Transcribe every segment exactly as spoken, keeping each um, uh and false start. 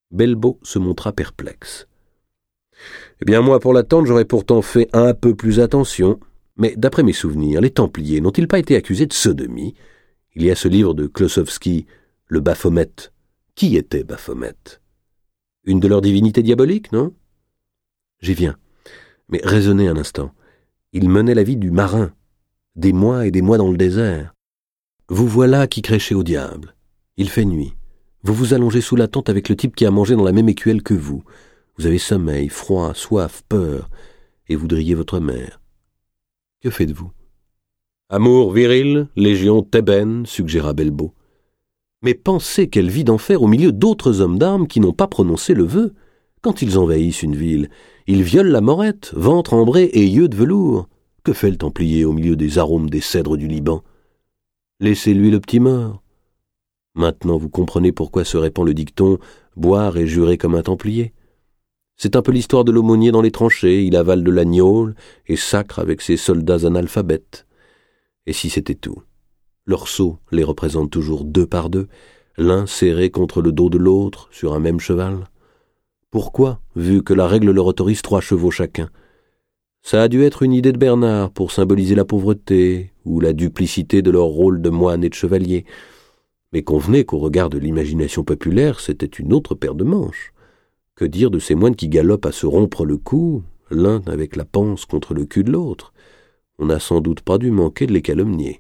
Bellebaud se montra perplexe. « Eh bien, moi, pour l'attendre, j'aurais pourtant fait un peu plus attention. Mais d'après mes souvenirs, les Templiers n'ont-ils pas été accusés de sodomie? Il y a ce livre de Klossowski, le Baphomet. Qui était Baphomet? Une de leurs divinités diaboliques, non? J'y viens. Mais raisonnez un instant. Il menait la vie du marin, des mois et des mois dans le désert. Vous voilà qui crêchez au diable. Il fait nuit. Vous vous allongez sous la tente avec le type qui a mangé dans la même écuelle que vous. Vous avez sommeil, froid, soif, peur, et vous drillez votre mère. Que faites-vous? Amour viril, légion thébaine, suggéra Bellebaud. Mais pensez quelle vie d'enfer au milieu d'autres hommes d'armes qui n'ont pas prononcé le vœu. Quand ils envahissent une ville, ils violent la morette, ventre ambré et yeux de velours. Que fait le Templier au milieu des arômes des cèdres du Liban? Laissez-lui le petit mort. Maintenant vous comprenez pourquoi se répand le dicton « boire et jurer comme un Templier ». C'est un peu l'histoire de l'aumônier dans les tranchées, il avale de la gnôle et sacre avec ses soldats analphabètes. Et si c'était tout? Leurs sceaux les représentent toujours deux par deux, l'un serré contre le dos de l'autre sur un même cheval. Pourquoi, vu que la règle leur autorise trois chevaux chacun? Ça a dû être une idée de Bernard pour symboliser la pauvreté ou la duplicité de leur rôle de moine et de chevalier. Mais convenez qu'au regard de l'imagination populaire, c'était une autre paire de manches. Que dire de ces moines qui galopent à se rompre le cou, l'un avec la panse contre le cul de l'autre? On n'a sans doute pas dû manquer de les calomnier.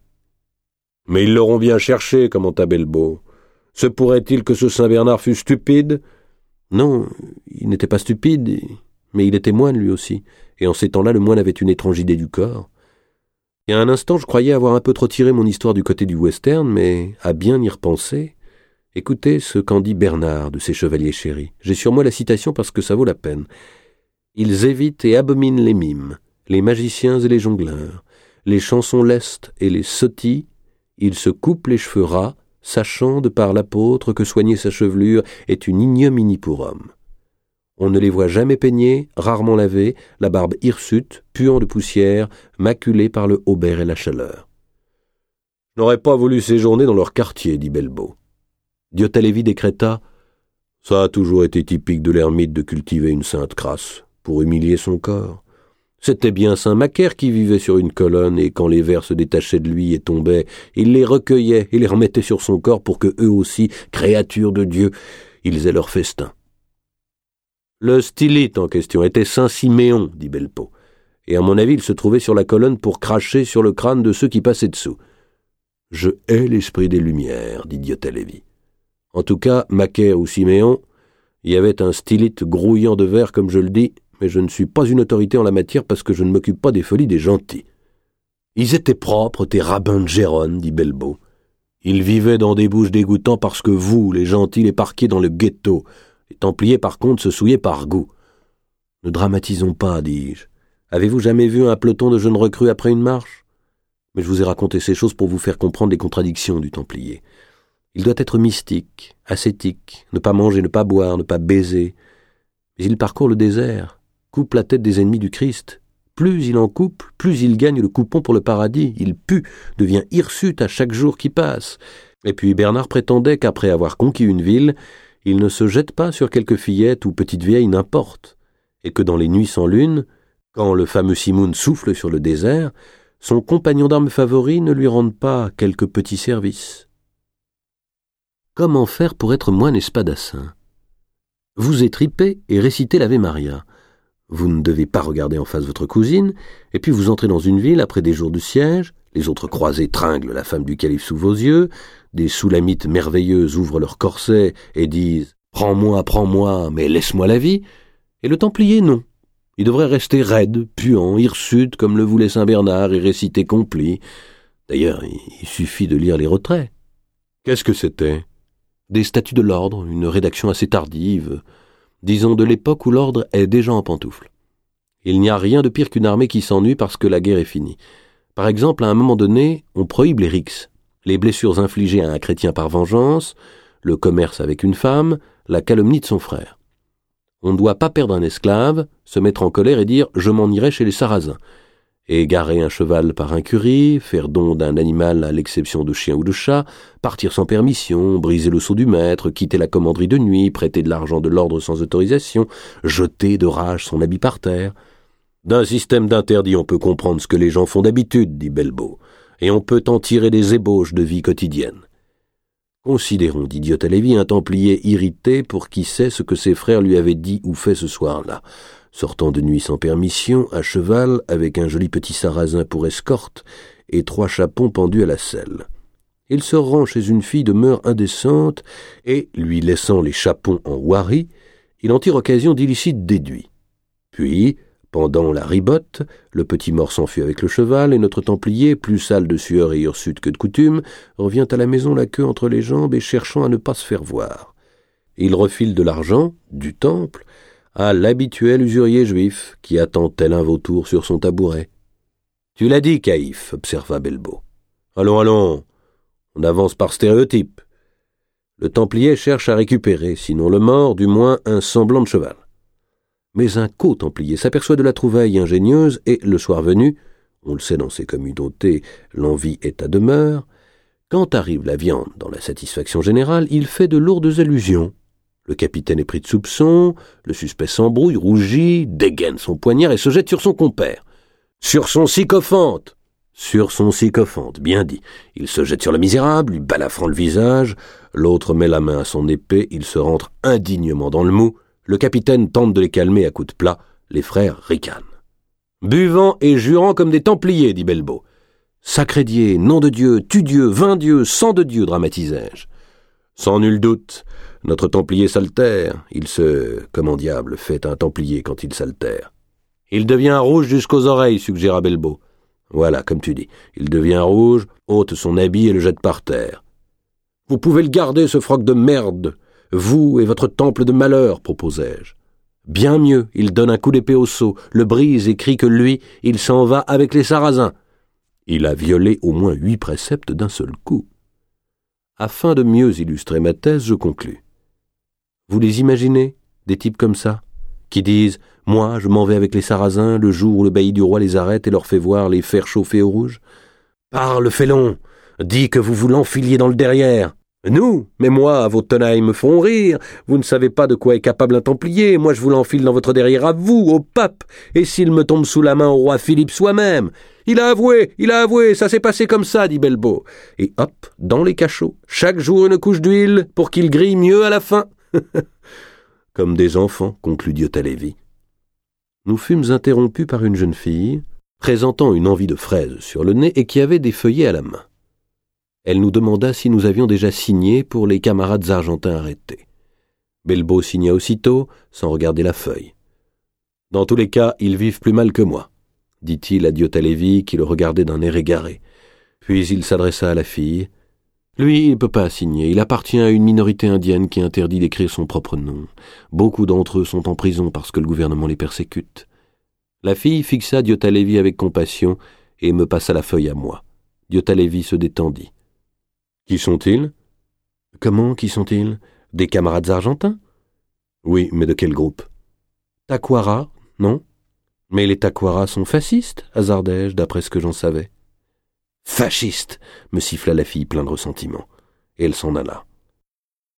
« Mais ils l'auront bien cherché, commenta Bellebaud. Se pourrait-il que ce Saint-Bernard fût stupide ?»« Non, il n'était pas stupide, mais il était moine lui aussi, et en ces temps-là, le moine avait une étrange idée du corps. Et à un instant, je croyais avoir un peu trop tiré mon histoire du côté du western, mais à bien y repenser... » Écoutez ce qu'en dit Bernard de ses chevaliers chéris. J'ai sur moi la citation parce que ça vaut la peine. Ils évitent et abominent les mimes, les magiciens et les jongleurs, les chansons lestes et les sottis. Ils se coupent les cheveux ras, sachant de par l'apôtre que soigner sa chevelure est une ignominie pour homme. On ne les voit jamais peignés, rarement lavés, la barbe hirsute, puant de poussière, maculée par le haubert et la chaleur. « Je n'aurais pas voulu séjourner dans leur quartier, dit Bellebaud. Diotal-Lévy décréta « Ça a toujours été typique de l'ermite de cultiver une sainte crasse, pour humilier son corps. C'était bien saint Macaire qui vivait sur une colonne, et quand les vers se détachaient de lui et tombaient, il les recueillait et les remettait sur son corps pour que eux aussi, créatures de Dieu, ils aient leur festin. » Le stylite en question était saint Siméon, dit Bellebaud, et à mon avis il se trouvait sur la colonne pour cracher sur le crâne de ceux qui passaient dessous. « Je hais l'esprit des Lumières, dit Diotal-Lévy. En tout cas, Macaire ou Siméon, il y avait un stylite grouillant de verre comme je le dis, mais je ne suis pas une autorité en la matière parce que je ne m'occupe pas des folies des gentils. Ils étaient propres, tes rabbins de Gérone, dit Bellebaud. Ils vivaient dans des bouches dégoûtants parce que vous, les gentils, les parquiez dans le ghetto. Les Templiers, par contre, se souillaient par goût. Ne dramatisons pas, dis-je. Avez-vous jamais vu un peloton de jeunes recrues après une marche? Mais je vous ai raconté ces choses pour vous faire comprendre les contradictions du Templier. Il doit être mystique, ascétique, ne pas manger, ne pas boire, ne pas baiser. Mais il parcourt le désert, coupe la tête des ennemis du Christ. Plus il en coupe, plus il gagne le coupon pour le paradis. Il pue, devient hirsute à chaque jour qui passe. Et puis Bernard prétendait qu'après avoir conquis une ville, il ne se jette pas sur quelque fillette ou petite vieille, n'importe. Et que dans les nuits sans lune, quand le fameux Simoun souffle sur le désert, son compagnon d'armes favori ne lui rende pas quelques petits services. Comment faire pour être moine espadassin? Vous étripez et récitez l'Ave Maria. Vous ne devez pas regarder en face votre cousine, et puis vous entrez dans une ville après des jours de siège, les autres croisés tringlent la femme du calife sous vos yeux, des soulamites merveilleuses ouvrent leurs corsets et disent « Prends-moi, prends-moi, mais laisse-moi la vie », et le Templier non. Il devrait rester raide, puant, hirsute comme le voulait saint Bernard et réciter compli. D'ailleurs, il suffit de lire les retraits. Qu'est-ce que c'était? Des statuts de l'ordre, une rédaction assez tardive, disons de l'époque où l'ordre est déjà en pantoufles. Il n'y a rien de pire qu'une armée qui s'ennuie parce que la guerre est finie. Par exemple, à un moment donné, on prohibe les rixes, les blessures infligées à un chrétien par vengeance, le commerce avec une femme, la calomnie de son frère. On ne doit pas perdre un esclave, se mettre en colère et dire « je m'en irai chez les Sarrasins ». Égarer un cheval par incurie, faire don d'un animal à l'exception de chien ou de chat, partir sans permission, briser le sceau du maître, quitter la commanderie de nuit, prêter de l'argent de l'ordre sans autorisation, jeter de rage son habit par terre. D'un système d'interdits, on peut comprendre ce que les gens font d'habitude, dit Bellebaud, et on peut en tirer des ébauches de vie quotidienne. Considérons, dit Diotallevi, un templier irrité pour qui sait ce que ses frères lui avaient dit ou fait ce soir-là. Sortant de nuit sans permission, à cheval, avec un joli petit sarrasin pour escorte, et trois chapons pendus à la selle. Il se rend chez une fille de mœurs indécentes, et, lui laissant les chapons en hoirie, il en tire occasion d'illicites déduits. Puis, pendant la ribote, le petit mort s'enfuit avec le cheval, et notre templier, plus sale de sueur et hirsute que de coutume, revient à la maison la queue entre les jambes et cherchant à ne pas se faire voir. Il refile de l'argent, du temple, à l'habituel usurier juif, qui attend tel un vautour sur son tabouret. « Tu l'as dit, Caïphe, observa Bellebaud. « Allons, allons, on avance par stéréotype. » Le templier cherche à récupérer, sinon le mort, du moins un semblant de cheval. Mais un co-templier s'aperçoit de la trouvaille ingénieuse et, le soir venu, on le sait dans ces communautés, l'envie est à demeure, quand arrive la viande dans la satisfaction générale, il fait de lourdes allusions. Le capitaine est pris de soupçon, le suspect s'embrouille, rougit, dégaine son poignard et se jette sur son compère. Sur son sycophante Sur son sycophante, bien dit. Il se jette sur le misérable, lui balafrant le visage, l'autre met la main à son épée, il se rentre indignement dans le mou, le capitaine tente de les calmer à coups de plat, les frères ricanent. Buvant et jurant comme des templiers, dit Bellebaud. Sacré Dieu, nom de Dieu, tue Dieu, vain Dieu, sang de Dieu, dramatisai-je. Sans nul doute, notre templier s'altère, il se... comment diable fait un templier quand il s'altère? Il devient rouge jusqu'aux oreilles, suggéra Bellebaud. Voilà, comme tu dis, il devient rouge, ôte son habit et le jette par terre. Vous pouvez le garder, ce froc de merde, vous et votre temple de malheur, proposai-je. Bien mieux, il donne un coup d'épée au seau, le brise et crie que lui, il s'en va avec les Sarrasins. Il a violé au moins huit préceptes d'un seul coup. Afin de mieux illustrer ma thèse, je conclus. Vous les imaginez, des types comme ça, qui disent « Moi, je m'en vais avec les Sarrasins le jour où le bailli du roi les arrête et leur fait voir les fers chauffés au rouge. Parle, félon, dis que vous vous l'enfiliez dans le derrière. Nous, mais moi, vos tenailles me font rire. Vous ne savez pas de quoi est capable un templier. Moi, je vous l'enfile dans votre derrière à vous, au pape. Et s'il me tombe sous la main au roi Philippe soi-même. Il a avoué, il a avoué, ça s'est passé comme ça, dit Bellebaud. Et hop, dans les cachots, chaque jour une couche d'huile pour qu'il grille mieux à la fin. Comme des enfants, conclut Diotallevi. Nous fûmes interrompus par une jeune fille, présentant une envie de fraise sur le nez et qui avait des feuillets à la main. Elle nous demanda si nous avions déjà signé pour les camarades argentins arrêtés. Bellebaud signa aussitôt, sans regarder la feuille. « Dans tous les cas, ils vivent plus mal que moi, » dit-il à Diotallevi qui le regardait d'un air égaré. Puis il s'adressa à la fille. « Lui, il ne peut pas signer. Il appartient à une minorité indienne qui interdit d'écrire son propre nom. Beaucoup d'entre eux sont en prison parce que le gouvernement les persécute. » La fille fixa Diotallevi avec compassion et me passa la feuille à moi. Diotallevi se détendit. « Qui sont-ils ?»« Comment, qui sont-ils ? Des camarades argentins ?»« Oui, mais de quel groupe ?»« Taquara, non ? Mais les Taquara sont fascistes, hasardai-je, d'après ce que j'en savais. »« Fascistes !» me siffla la fille plein de ressentiment, et elle s'en alla.